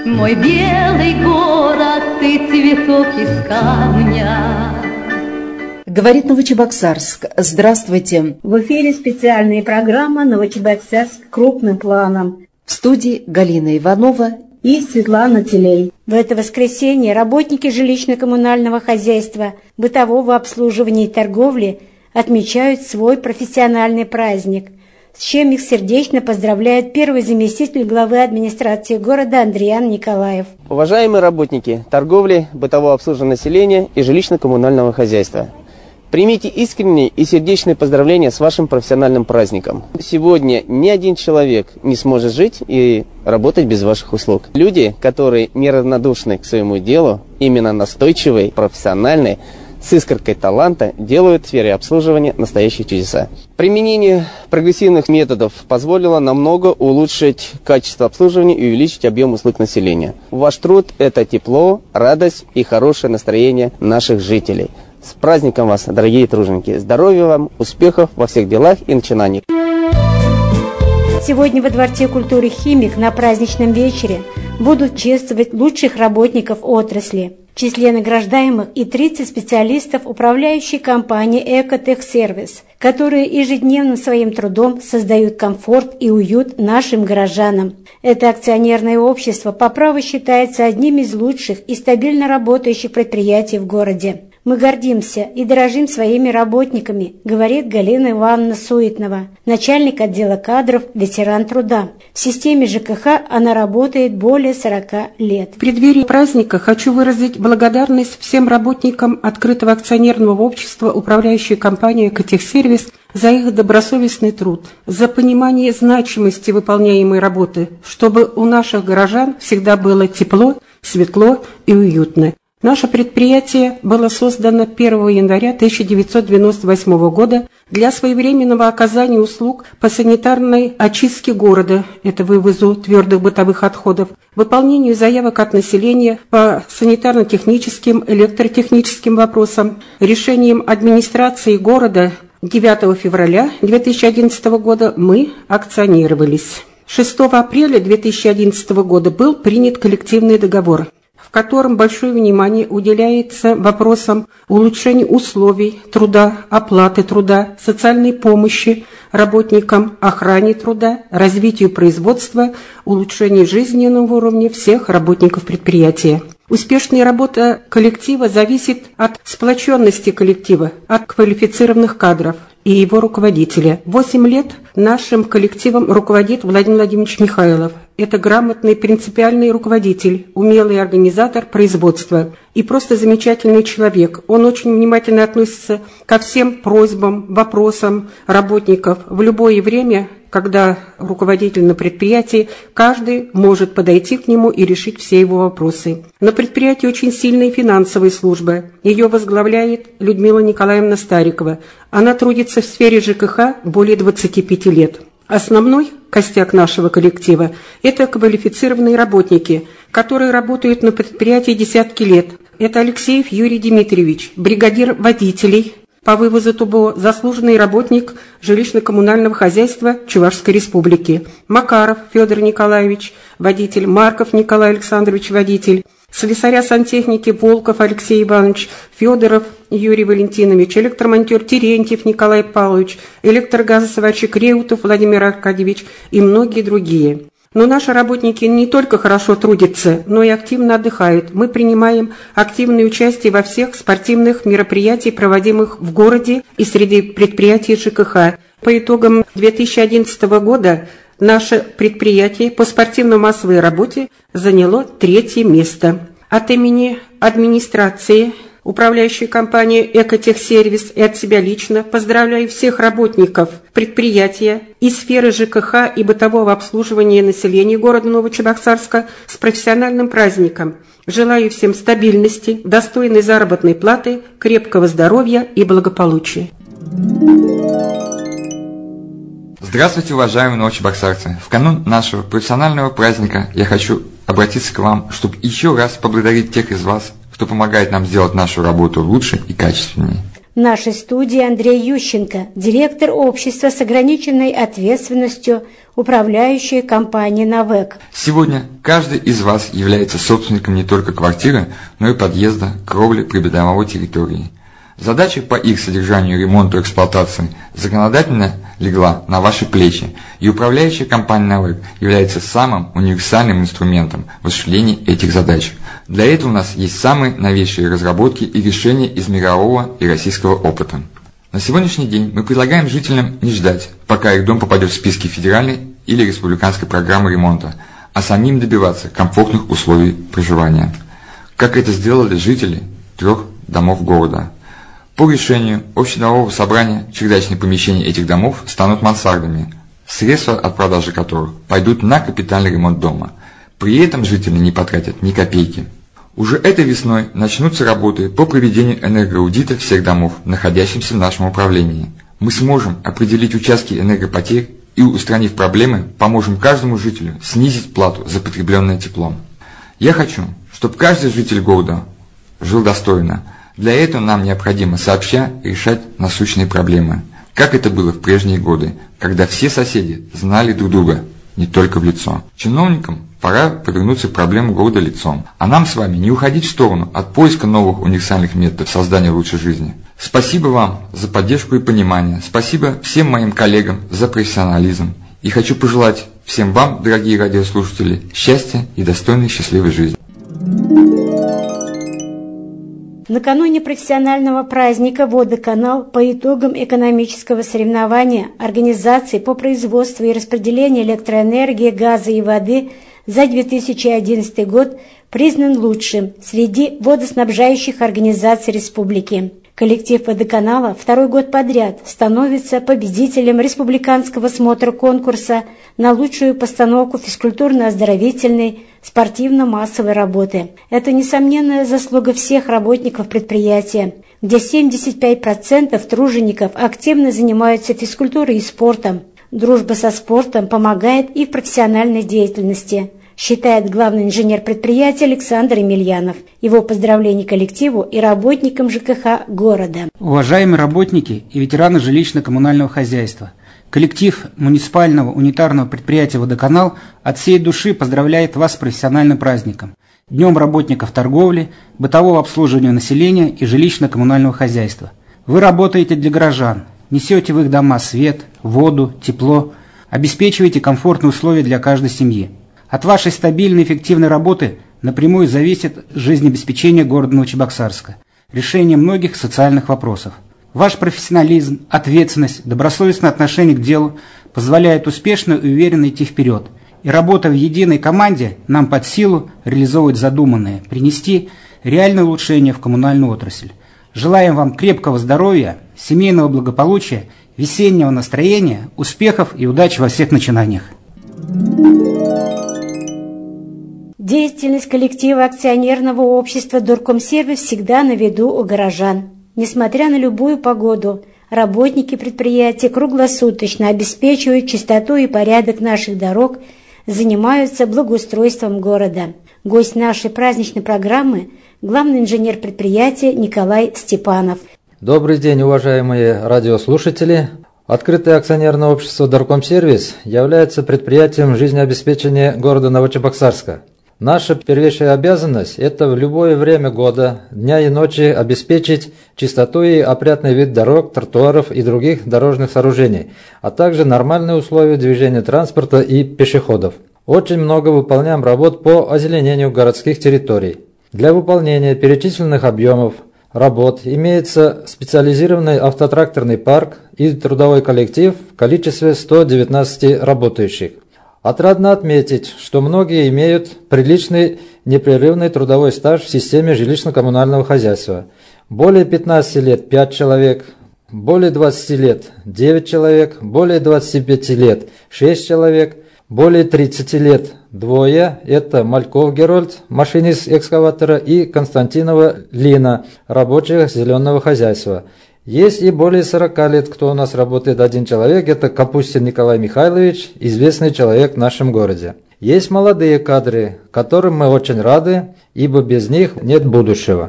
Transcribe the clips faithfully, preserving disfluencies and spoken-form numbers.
Мой белый город, ты цветок из камня. Говорит Новочебоксарск. Здравствуйте. В эфире специальная программа «Новочебоксарск крупным планом». В студии Галина Иванова и Светлана Телей. В это воскресенье работники жилищно-коммунального хозяйства, бытового обслуживания и торговли отмечают свой профессиональный праздник, с чем их сердечно поздравляет первый заместитель главы администрации города Андриан Николаев. Уважаемые работники торговли, бытового обслуживания населения и жилищно-коммунального хозяйства, примите искренние и сердечные поздравления с вашим профессиональным праздником. Сегодня ни один человек не сможет жить и работать без ваших услуг. Люди, которые неравнодушны к своему делу, именно настойчивые, профессиональные, с искоркой таланта делают в сфере обслуживания настоящие чудеса. Применение прогрессивных методов позволило намного улучшить качество обслуживания и увеличить объем услуг населения. Ваш труд – это тепло, радость и хорошее настроение наших жителей. С праздником вас, дорогие труженики! Здоровья вам, успехов во всех делах и начинаниях! Сегодня во Дворце культуры «Химик» на праздничном вечере будут чествовать лучших работников отрасли. В числе награждаемых и тридцать специалистов управляющей компании «Экотехсервис», которые ежедневным своим трудом создают комфорт и уют нашим горожанам. Это акционерное общество по праву считается одним из лучших и стабильно работающих предприятий в городе. Мы гордимся и дорожим своими работниками, говорит Галина Ивановна Суетнова, начальник отдела кадров, ветеран труда. В системе ЖКХ она работает более сорока лет. В преддверии праздника хочу выразить благодарность всем работникам открытого акционерного общества управляющей компании «Экотехсервис» за их добросовестный труд, за понимание значимости выполняемой работы, чтобы у наших горожан всегда было тепло, светло и уютно. Наше предприятие было создано первого января тысяча девятьсот девяносто восьмого года для своевременного оказания услуг по санитарной очистке города, это вывозу твердых бытовых отходов, выполнению заявок от населения по санитарно-техническим, электротехническим вопросам, решением администрации города девятого февраля две тысячи одиннадцатого года мы акционировались. шестого апреля две тысячи одиннадцатого года был принят коллективный договор, в котором большое внимание уделяется вопросам улучшения условий труда, оплаты труда, социальной помощи работникам, охране труда, развитию производства, улучшению жизненного уровня всех работников предприятия. Успешная работа коллектива зависит от сплоченности коллектива, от квалифицированных кадров и его руководителя. Восемь лет нашим коллективом руководит Владимир Владимирович Михайлов. Это грамотный, принципиальный руководитель, умелый организатор производства и просто замечательный человек. Он очень внимательно относится ко всем просьбам, вопросам работников в любое время, когда руководитель на предприятии, каждый может подойти к нему и решить все его вопросы. На предприятии очень сильная финансовая служба. Ее возглавляет Людмила Николаевна Старикова. Она трудится в сфере ЖКХ более двадцати пяти лет. Основной костяк нашего коллектива – это квалифицированные работники, которые работают на предприятии десятки лет. Это Алексеев Юрий Дмитриевич, бригадир водителей по вывозу ТУБО, заслуженный работник жилищно-коммунального хозяйства Чувашской Республики. Макаров Федор Николаевич, водитель. Марков Николай Александрович, водитель. Слесаря-сантехники Волков Алексей Иванович, Федоров Юрий Валентинович, электромонтер Терентьев Николай Павлович, электрогазосварщик Реутов Владимир Аркадьевич и многие другие. Но наши работники не только хорошо трудятся, но и активно отдыхают. Мы принимаем активное участие во всех спортивных мероприятиях, проводимых в городе и среди предприятий ЖКХ. По итогам две тысячи одиннадцатого года наше предприятие по спортивно-массовой работе заняло третье место. От имени администрации управляющей компании «Экотехсервис» и от себя лично поздравляю всех работников предприятия и сферы ЖКХ и бытового обслуживания населения города Новочебоксарска с профессиональным праздником. Желаю всем стабильности, достойной заработной платы, крепкого здоровья и благополучия. Здравствуйте, уважаемые новочебоксарцы! В канун нашего профессионального праздника я хочу обратиться к вам, чтобы еще раз поблагодарить тех из вас, кто помогает нам сделать нашу работу лучше и качественнее. В нашей студии Андрей Ющенко, директор общества с ограниченной ответственностью, управляющей компанией «Навек». Сегодня каждый из вас является собственником не только квартиры, но и подъезда, кровли прибыдомовой территории. Задача по их содержанию, ремонту и эксплуатации законодательно легла на ваши плечи, и управляющая компания «Навек» является самым универсальным инструментом в осуществлении этих задач. Для этого у нас есть самые новейшие разработки и решения из мирового и российского опыта. На сегодняшний день мы предлагаем жителям не ждать, пока их дом попадет в списки федеральной или республиканской программы ремонта, а самим добиваться комфортных условий проживания, как это сделали жители трех домов города. По решению общедомового собрания чердачные помещения этих домов станут мансардами, средства от продажи которых пойдут на капитальный ремонт дома. При этом жители не потратят ни копейки. Уже этой весной начнутся работы по проведению энергоаудита всех домов, находящихся в нашем управлении. Мы сможем определить участки энергопотерь и, устранив проблемы, поможем каждому жителю снизить плату за потребленное тепло. Я хочу, чтобы каждый житель города жил достойно. Для этого нам необходимо сообща решать насущные проблемы, как это было в прежние годы, когда все соседи знали друг друга, не только в лицо. Чиновникам пора повернуться к проблемам города лицом, а нам с вами не уходить в сторону от поиска новых универсальных методов создания лучшей жизни. Спасибо вам за поддержку и понимание, спасибо всем моим коллегам за профессионализм, и хочу пожелать всем вам, дорогие радиослушатели, счастья и достойной счастливой жизни. Накануне профессионального праздника «Водоканал» по итогам экономического соревнования организации по производству и распределению электроэнергии, газа и воды за две тысячи одиннадцатый год признан лучшим среди водоснабжающих организаций республики. Коллектив «Водоканала» второй год подряд становится победителем республиканского смотра конкурса на лучшую постановку физкультурно-оздоровительной спортивно-массовой работы. Это несомненная заслуга всех работников предприятия, где семьдесят пять процентов тружеников активно занимаются физкультурой и спортом. Дружба со спортом помогает и в профессиональной деятельности, считает главный инженер предприятия Александр Емельянов. Его поздравления коллективу и работникам ЖКХ города. Уважаемые работники и ветераны жилищно-коммунального хозяйства, коллектив муниципального унитарного предприятия «Водоканал» от всей души поздравляет вас с профессиональным праздником, Днем работников торговли, бытового обслуживания населения и жилищно-коммунального хозяйства. Вы работаете для горожан, несете в их дома свет, воду, тепло, обеспечиваете комфортные условия для каждой семьи. От вашей стабильной и эффективной работы напрямую зависит жизнеобеспечение города Новочебоксарска, решение многих социальных вопросов. Ваш профессионализм, ответственность, добросовестное отношение к делу позволяют успешно и уверенно идти вперед. И работа в единой команде нам под силу реализовывать задуманное, принести реальное улучшение в коммунальную отрасль. Желаем вам крепкого здоровья, семейного благополучия, весеннего настроения, успехов и удачи во всех начинаниях. Деятельность коллектива акционерного общества «Доркомсервис» всегда на виду у горожан. Несмотря на любую погоду, работники предприятия круглосуточно обеспечивают чистоту и порядок наших дорог, занимаются благоустройством города. Гость нашей праздничной программы – главный инженер предприятия Николай Степанов. Добрый день, уважаемые радиослушатели. Открытое акционерное общество «Доркомсервис» является предприятием жизнеобеспечения города Новочебоксарска. Наша первейшая обязанность – это в любое время года, дня и ночи обеспечить чистоту и опрятный вид дорог, тротуаров и других дорожных сооружений, а также нормальные условия движения транспорта и пешеходов. Очень много выполняем работ по озеленению городских территорий. Для выполнения перечисленных объемов работ имеется специализированный автотракторный парк и трудовой коллектив в количестве ста девятнадцати работающих. Отрадно отметить, что многие имеют приличный непрерывный трудовой стаж в системе жилищно-коммунального хозяйства. Более пятнадцати лет – пять человек, более двадцати лет – девять человек, более двадцати пяти лет – шесть человек, более тридцати лет – двое. Это Мальков Герольд, машинист экскаватора, и Константинова Лина, рабочая зеленого хозяйства. Есть и более сорока лет, кто у нас работает, один человек, это Капустин Николай Михайлович, известный человек в нашем городе. Есть молодые кадры, которым мы очень рады, ибо без них нет будущего.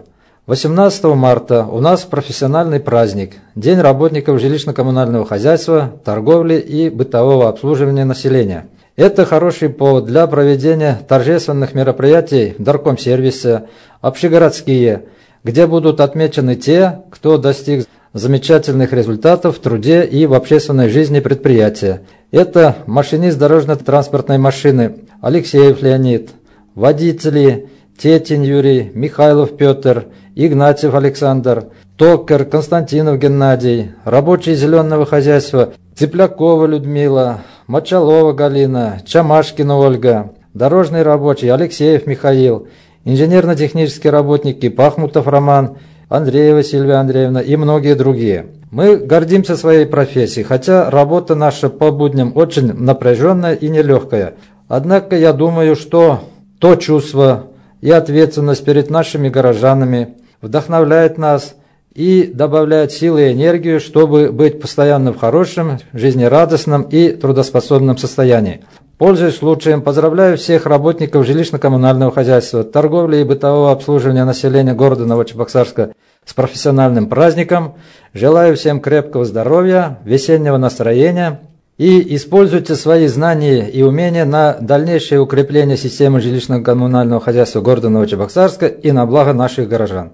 восемнадцатого марта у нас профессиональный праздник – День работников жилищно-коммунального хозяйства, торговли и бытового обслуживания населения. Это хороший повод для проведения торжественных мероприятий в Дарком-сервисе, общегородские, где будут отмечены те, кто достиг замечательных результатов в труде и в общественной жизни предприятия. Это машинист дорожно-транспортной машины Алексеев Леонид, водители Тетин Юрий, Михайлов Петр, Игнатьев Александр, Токар Константинов Геннадий, рабочие зеленого хозяйства Цыплякова Людмила, Мочалова Галина, Чамашкина Ольга, дорожный рабочий Алексеев Михаил, инженерно-технические работники Пахмутов Роман, Андреева Сильвия Андреевна и многие другие. Мы гордимся своей профессией, хотя работа наша по будням очень напряженная и нелегкая. Однако я думаю, что то чувство и ответственность перед нашими горожанами вдохновляет нас и добавляет силы и энергию, чтобы быть постоянно в хорошем, жизнерадостном и трудоспособном состоянии. Пользуясь случаем, поздравляю всех работников жилищно-коммунального хозяйства, торговли и бытового обслуживания населения города Новочебоксарска с профессиональным праздником. Желаю всем крепкого здоровья, весеннего настроения и используйте свои знания и умения на дальнейшее укрепление системы жилищно-коммунального хозяйства города Новочебоксарска и на благо наших горожан.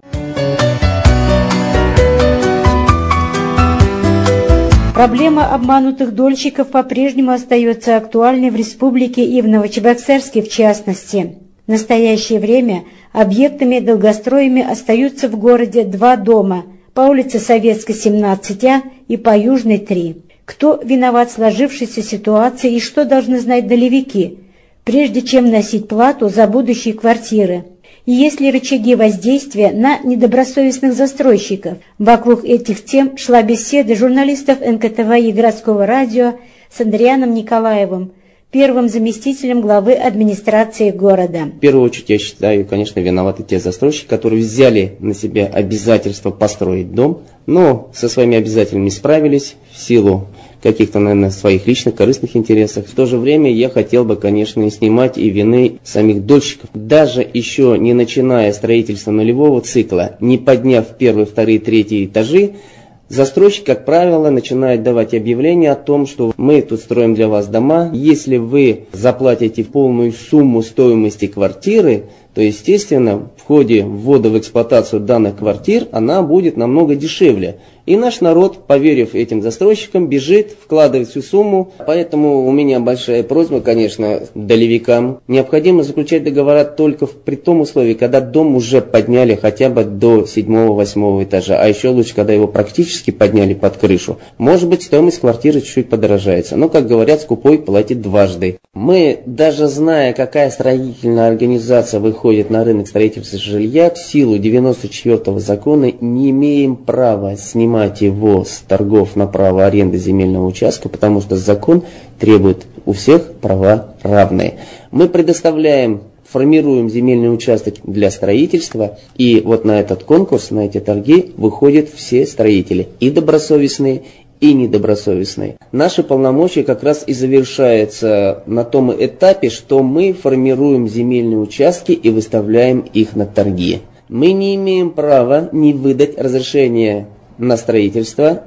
Проблема обманутых дольщиков по-прежнему остается актуальной в республике и в Новочебоксарске в частности. В настоящее время объектами долгостроями остаются в городе два дома по улице Советской, семнадцать А и по Южной, три. Кто виноват в сложившейся ситуации и что должны знать долевики, прежде чем вносить плату за будущие квартиры? И есть ли рычаги воздействия на недобросовестных застройщиков? Вокруг этих тем шла беседа журналистов эн ка тэ вэ и городского радио с Андрианом Николаевым, первым заместителем главы администрации города. В первую очередь, я считаю, конечно, виноваты те застройщики, которые взяли на себя обязательство построить дом, но со своими обязательствами справились в силу каких-то, наверное, своих личных корыстных интересах. В то же время я хотел бы, конечно, не снимать и вины самих дольщиков. Даже еще не начиная строительство нулевого цикла, не подняв первые, вторые, третьи этажи, застройщик, как правило, начинает давать объявление о том, что мы тут строим для вас дома. Если вы заплатите полную сумму стоимости квартиры, то, естественно, в ходе ввода в эксплуатацию данных квартир она будет намного дешевле. И наш народ, поверив этим застройщикам, бежит, вкладывает всю сумму. Поэтому у меня большая просьба, конечно, долевикам. Необходимо заключать договора только при том условии, когда дом уже подняли хотя бы до седьмого-восьмого этажа. А еще лучше, когда его практически подняли под крышу. Может быть, стоимость квартиры чуть-чуть подорожается. Но, как говорят, скупой платит дважды. Мы, даже зная, какая строительная организация выходит на рынок строительства жилья, в силу девяносто четвёртого закона не имеем права снимать его с торгов на право аренды земельного участка, потому что закон требует у всех права равные. Мы предоставляем, формируем земельный участок для строительства, и вот на этот конкурс, на эти торги выходят все строители, и добросовестные, и недобросовестные. Наши полномочия как раз и завершаются на том этапе, что мы формируем земельные участки и выставляем их на торги. Мы не имеем права не выдать разрешение на строительство,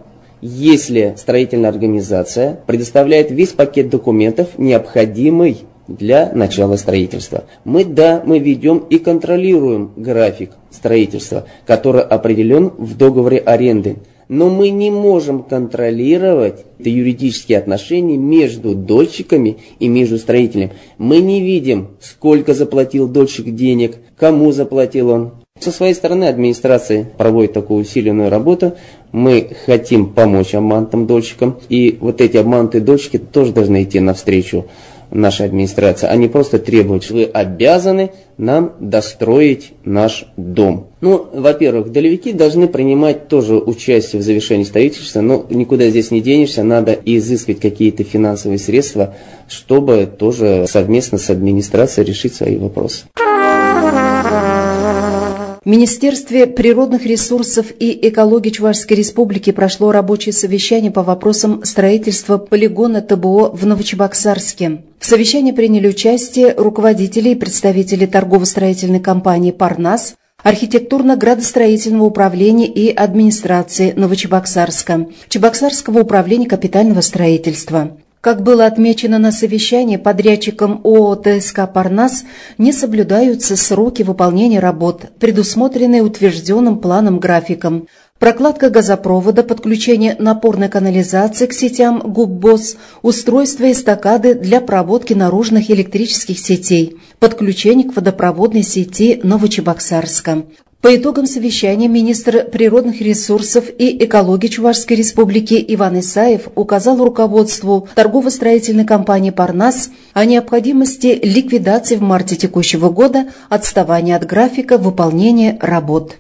если строительная организация предоставляет весь пакет документов, необходимый для начала строительства. Мы, да, мы ведем и контролируем график строительства, который определен в договоре аренды. Но мы не можем контролировать юридические отношения между дольщиками и между строителем. Мы не видим, сколько заплатил дольщик денег, кому заплатил он. Со своей стороны администрация проводит такую усиленную работу. Мы хотим помочь обманутым дольщикам. И вот эти обманутые дольщики тоже должны идти навстречу нашей администрации, а не просто требовать, что вы обязаны нам достроить наш дом. Ну, во-первых, долевики должны принимать тоже участие в завершении строительства, но никуда здесь не денешься, надо изыскивать какие-то финансовые средства, чтобы тоже совместно с администрацией решить свои вопросы. В Министерстве природных ресурсов и экологии Чувашской Республики прошло рабочее совещание по вопросам строительства полигона тэ бэ о в Новочебоксарске. В совещании приняли участие руководители и представители торгово-строительной компании «Парнас», архитектурно-градостроительного управления и администрации Новочебоксарска, Чебоксарского управления капитального строительства. Как было отмечено на совещании, подрядчиком ООО ТСК «Парнас» не соблюдаются сроки выполнения работ, предусмотренные утвержденным планом-графиком. Прокладка газопровода, подключение напорной канализации к сетям ГУПБОС, устройство эстакады для проводки наружных электрических сетей, подключение к водопроводной сети Новочебоксарска. По итогам совещания министр природных ресурсов и экологии Чувашской республики Иван Исаев указал руководству торгово-строительной компании «Парнас» о необходимости ликвидации в марте текущего года отставания от графика выполнения работ.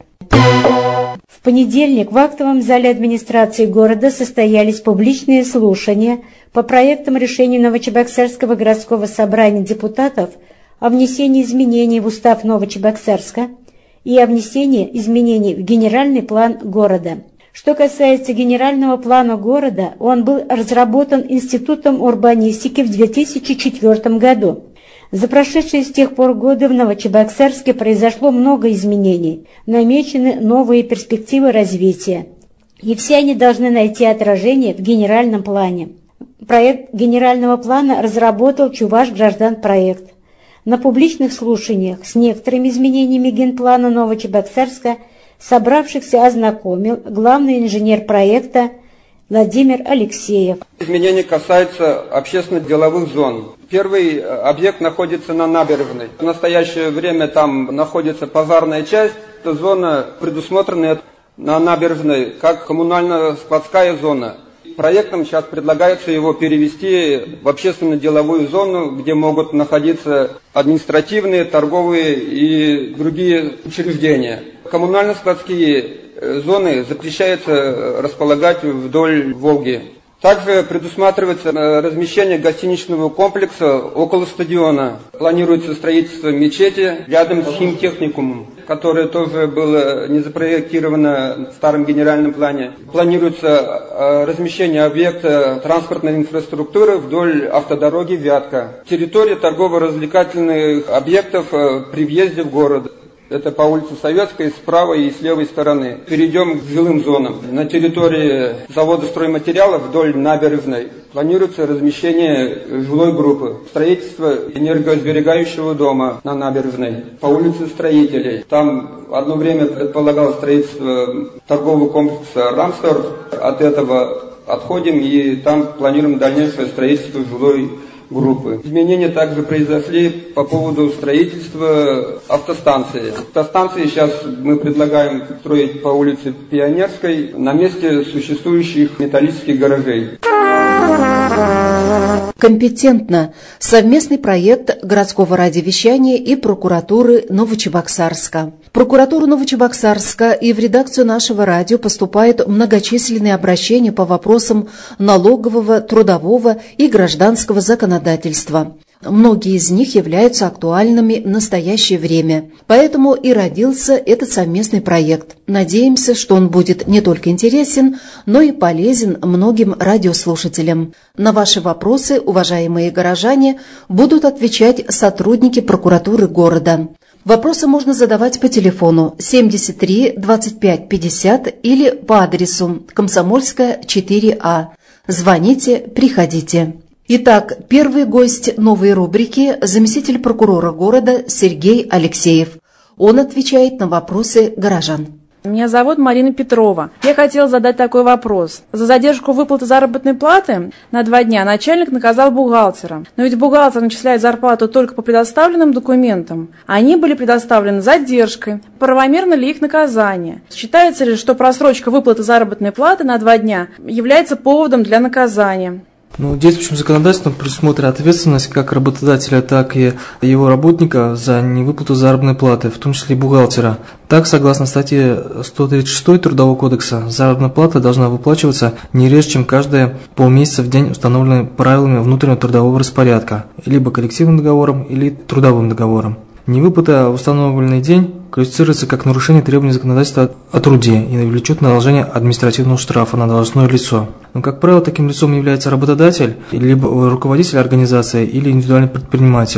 В понедельник в актовом зале администрации города состоялись публичные слушания по проектам решений Новочебоксарского городского собрания депутатов о внесении изменений в устав Новочебоксарска и о внесении изменений в генеральный план города. Что касается генерального плана города, он был разработан Институтом урбанистики в две тысячи четвёртом году. За прошедшие с тех пор годы в Новочебоксарске произошло много изменений, намечены новые перспективы развития, и все они должны найти отражение в генеральном плане. Проект генерального плана разработал Чувашгражданпроект. На публичных слушаниях с некоторыми изменениями генплана Новочебоксарска собравшихся ознакомил главный инженер проекта Владимир Алексеев. Изменения касаются общественно-деловых зон. Первый объект находится на набережной. В настоящее время там находится базарная часть. Эта зона предусмотрена на набережной как коммунально-складская зона. Проектом сейчас предлагается его перевести в общественно-деловую зону, где могут находиться административные, торговые и другие учреждения. Коммунально-складские зоны запрещается располагать вдоль Волги. Также предусматривается размещение гостиничного комплекса около стадиона. Планируется строительство мечети рядом с химтехникумом, которое тоже было не запроектировано в старом генеральном плане. Планируется размещение объекта транспортной инфраструктуры вдоль автодороги Вятка. Территория торгово-развлекательных объектов при въезде в город. Это по улице Советской, с правой и с левой стороны. Перейдем к жилым зонам. На территории завода стройматериалов вдоль набережной планируется размещение жилой группы. Строительство энергосберегающего дома на набережной по улице Строителей. Там одно время предполагалось строительство торгового комплекса «Рамстор». От этого отходим и там планируем дальнейшее строительство жилой группы. Изменения также произошли по поводу строительства автостанции. Автостанции сейчас мы предлагаем строить по улице Пионерской на месте существующих металлических гаражей. Компетентно. Совместный проект городского радиовещания и прокуратуры Новочебоксарска. В прокуратуру Новочебоксарска и в редакцию нашего радио поступают многочисленные обращения по вопросам налогового, трудового и гражданского законодательства. Многие из них являются актуальными в настоящее время. Поэтому и родился этот совместный проект. Надеемся, что он будет не только интересен, но и полезен многим радиослушателям. На ваши вопросы, уважаемые горожане, будут отвечать сотрудники прокуратуры города. Вопросы можно задавать по телефону семьдесят три двадцать пять пятьдесят или по адресу Комсомольская, четыре А. Звоните, приходите. Итак, первый гость новой рубрики – заместитель прокурора города Сергей Алексеев. Он отвечает на вопросы горожан. Меня зовут Марина Петрова. Я хотела задать такой вопрос. За задержку выплаты заработной платы на два дня начальник наказал бухгалтера. Но ведь бухгалтер начисляет зарплату только по предоставленным документам. Они были предоставлены с задержкой. Правомерно ли их наказание? Считается ли, что просрочка выплаты заработной платы на два дня является поводом для наказания? Ну, действующим законодательством предусмотрена ответственность как работодателя, так и его работника за невыплату заработной платы, в том числе и бухгалтера. Так, согласно статье сто тридцать шесть Трудового кодекса, заработная плата должна выплачиваться не реже, чем каждые полмесяца в день, установленный правилами внутреннего трудового распорядка, либо коллективным договором, или трудовым договором. Невыплата в установленный день квалифицируется как нарушение требований законодательства о труде и влечет на наложение административного штрафа на должностное лицо. Но, как правило, таким лицом является работодатель, либо руководитель организации или индивидуальный предприниматель.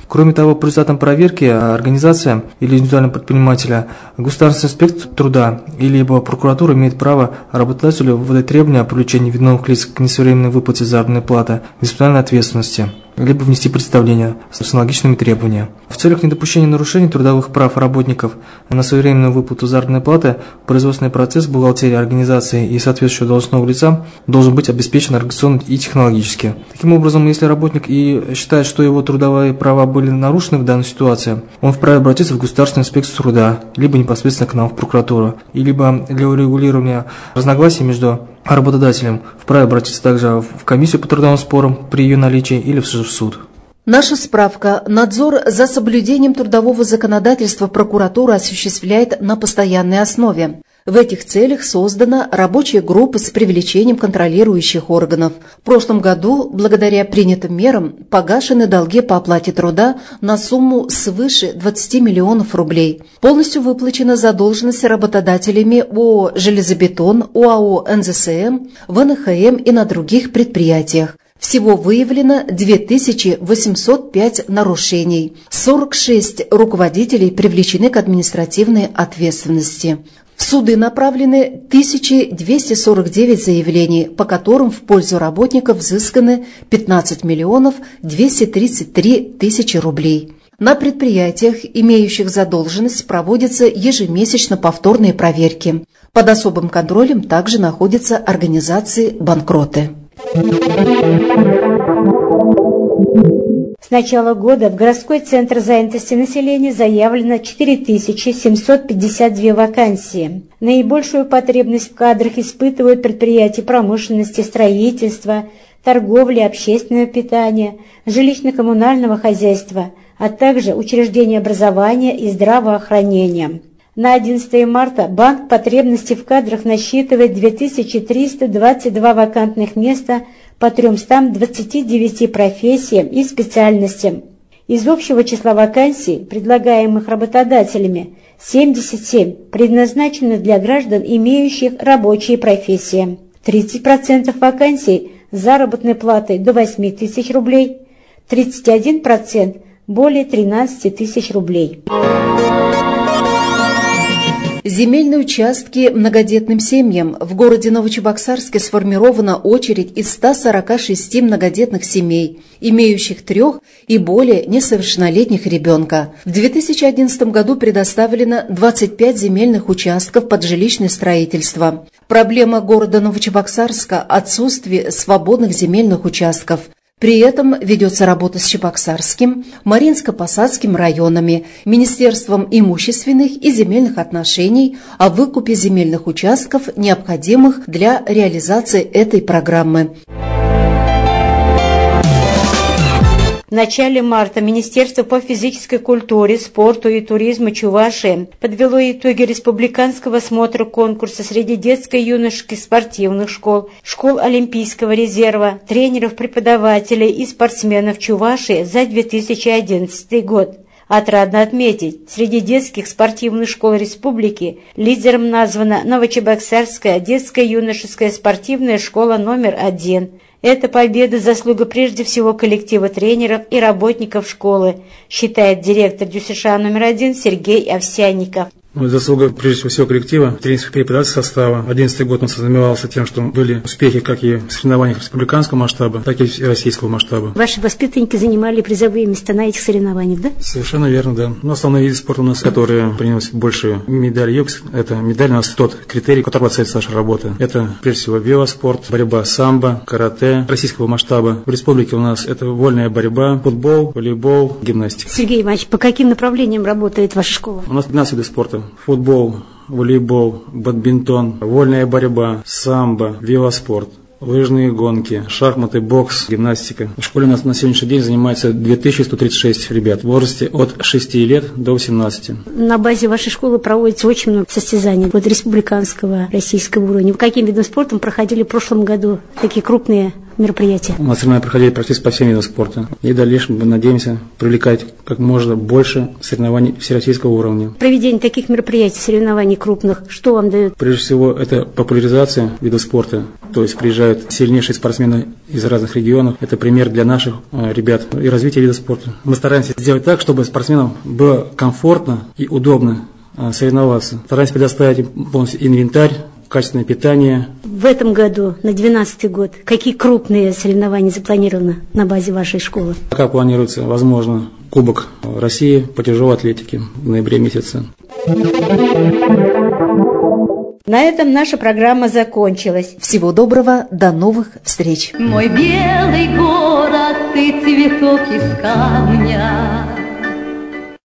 Кроме того, по результатам проверки организация или индивидуального предпринимателя, государственный инспектор труда или либо прокуратура имеет право работодателю выдать требования о привлечении виновных лиц к несвоевременной выплате заработной платы к дисциплинарной ответственности, либо внести представление с аналогичными требованиями. В целях недопущения нарушений трудовых прав работников на своевременную выплату заработной платы производственный процесс бухгалтерии организации и соответствующего должностного лица должен быть обеспечен организационно и технологически. Таким образом, если работник и считает, что его трудовые права были нарушены в данной ситуации, он вправе обратиться в Государственную инспекцию труда, либо непосредственно к нам в прокуратуру, и либо для урегулирования разногласий между работодателем вправе обратиться также в комиссию по трудовым спорам при ее наличии или в суд. Наша справка. Надзор за соблюдением трудового законодательства прокуратура осуществляет на постоянной основе. В этих целях создана рабочая группа с привлечением контролирующих органов. В прошлом году, благодаря принятым мерам, погашены долги по оплате труда на сумму свыше двадцати миллионов рублей. Полностью выплачена задолженность работодателями ОАО «Железобетон», ОАО «эн зэ эс эм», вэ эн ха эм и на других предприятиях. Всего выявлено две тысячи восемьсот пять нарушений. сорок шесть руководителей привлечены к административной ответственности. В суды направлены тысяча двести сорок девять заявлений, по которым в пользу работников взысканы пятнадцать миллионов двести тридцать три тысячи рублей. На предприятиях, имеющих задолженность, проводятся ежемесячно повторные проверки. Под особым контролем также находятся организации банкроты. С начала года в городской центр занятости населения заявлено четыре тысячи семьсот пятьдесят две вакансии. Наибольшую потребность в кадрах испытывают предприятия промышленности, строительства, торговли, общественного питания, жилищно-коммунального хозяйства, а также учреждения образования и здравоохранения. На одиннадцатое марта банк потребностей в кадрах насчитывает две тысячи триста двадцать два вакантных места по трёмстам двадцати девяти профессиям и специальностям. Из общего числа вакансий, предлагаемых работодателями, семьдесят семь предназначены для граждан, имеющих рабочие профессии. тридцать процентов вакансий с заработной платой до восьми тысяч рублей, тридцать один процент более тринадцати тысяч рублей. Земельные участки многодетным семьям. В городе Новочебоксарске сформирована очередь из ста сорока шести многодетных семей, имеющих трех и более несовершеннолетних ребенка. В две тысячи одиннадцатом году предоставлено двадцать пять земельных участков под жилищное строительство. Проблема города Новочебоксарска – отсутствие свободных земельных участков. При этом ведется работа с Чебоксарским, Маринско-Посадским районами, Министерством имущественных и земельных отношений о выкупе земельных участков, необходимых для реализации этой программы. В начале марта Министерство по физической культуре, спорту и туризму Чувашии подвело итоги республиканского смотра конкурса среди детско-юношеских спортивных школ, школ Олимпийского резерва, тренеров, преподавателей и спортсменов Чувашии за две тысячи одиннадцатый год. Отрадно отметить, среди детских спортивных школ республики лидером названа Новочебоксарская детско-юношеская спортивная школа номер один. Эта победа – заслуга прежде всего коллектива тренеров и работников школы, считает директор ДЮСШ номер один Сергей Овсянников. Заслуга, прежде всего, коллектива, тренерского преподавательского состава. одиннадцатый год он знаменовался тем, что были успехи как и в соревнованиях республиканского масштаба, так и российского масштаба. Ваши воспитанники занимали призовые места на этих соревнованиях, да? Совершенно верно, да. Но основные виды спорта у нас, которые приносят больше медалей ЮКС, это медаль у нас тот критерий, который оценивает наша работа. Это, прежде всего, велоспорт, борьба самбо, карате российского масштаба. В республике у нас это вольная борьба, футбол, волейбол, гимнастика. Сергей Иванович, по каким направлениям работает ваша школа? У нас пятнадцать видов спорта. Футбол, волейбол, бадминтон, вольная борьба, самбо, велоспорт, лыжные гонки, шахматы, бокс, гимнастика. В школе у нас на сегодняшний день занимается две тысячи сто тридцать шесть ребят в возрасте от шести лет до восемнадцати. На базе вашей школы проводится очень много состязаний вот республиканского, российского уровня. Каким видом спорта проходили в прошлом году такие крупные мероприятия? У нас соревнования проходили практически по всем видам спорта. И в дальнейшем мы надеемся привлекать как можно больше соревнований всероссийского уровня. Проведение таких мероприятий, соревнований крупных, что вам дает? Прежде всего, это популяризация видов спорта. То есть приезжают сильнейшие спортсмены из разных регионов. Это пример для наших э, ребят и развития вида спорта. Мы стараемся сделать так, чтобы спортсменам было комфортно и удобно э, соревноваться. Стараемся предоставить им полностью инвентарь, качественное питание. В этом году, на двенадцатый год, какие крупные соревнования запланированы на базе вашей школы? Пока планируется, возможно, Кубок России по тяжелой атлетике в ноябре месяце. На этом наша программа закончилась. Всего доброго, до новых встреч. Мой белый город, ты цветок из камня.